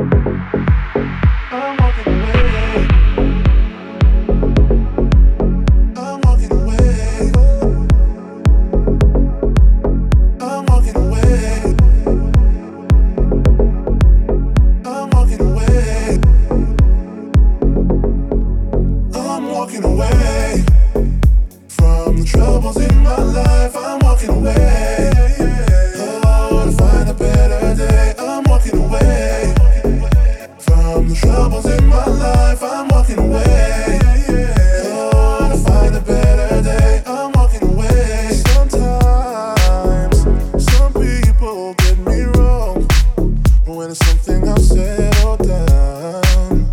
I'm walking away. I'm walking away. I'm walking away. I'm walking away. I'm walking away from the troubles in my life. I'm walking away. Oh, to find a better day. I'm walking away from the troubles in my life. I'm walking away. Oh, to find a better day. I'm walking away. Sometimes some people get me wrong when it's something I've said or done.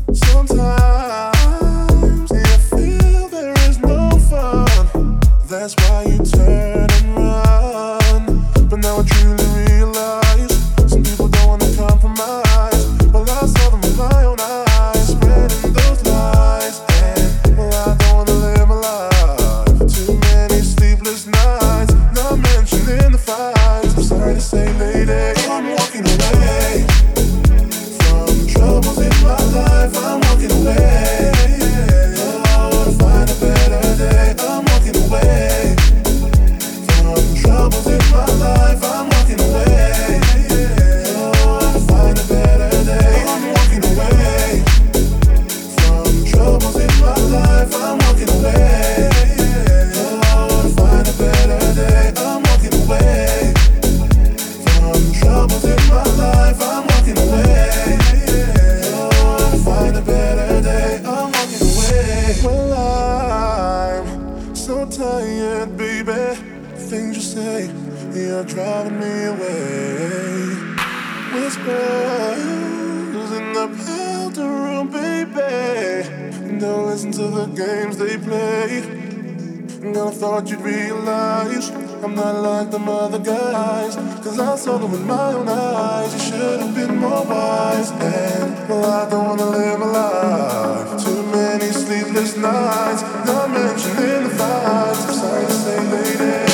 Sometimes you feel there is no fun. That's why you turn and run. But now I truly realize some people don't wanna compromise. Well, I saw them with my own eyes, spreading those lies. And well, I don't wanna live my life. Too many sleepless nights, not mentioning the fights. I'm sorry to say, lady, I'm walking away from the troubles in my life. I'm walking away. Oh, to find a better day. I'm walking away from the troubles in my life. I'm walking away. Oh, to find a better day. I'm walking away from the troubles in my life. I'm walking away. Oh, to find a better day. I'm walking away from the troubles in my life. I'm walking away. Oh, to find a better day. I'm walking away. Well, I'm so tired, baby. Things you say, you're driving me away. Whispers in the powder room, baby. Don't listen to the games they play. Never thought you'd realize I'm not like them other guys. Cause I saw them with my own eyes. You should have been more wise. And well, I don't wanna live my life. Too many sleepless nights, not mentioning the fights. I'm sorry to say, lady,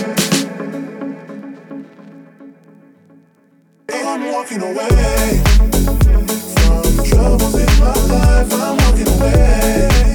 I'm walking away from the troubles in my life. I'm walking away.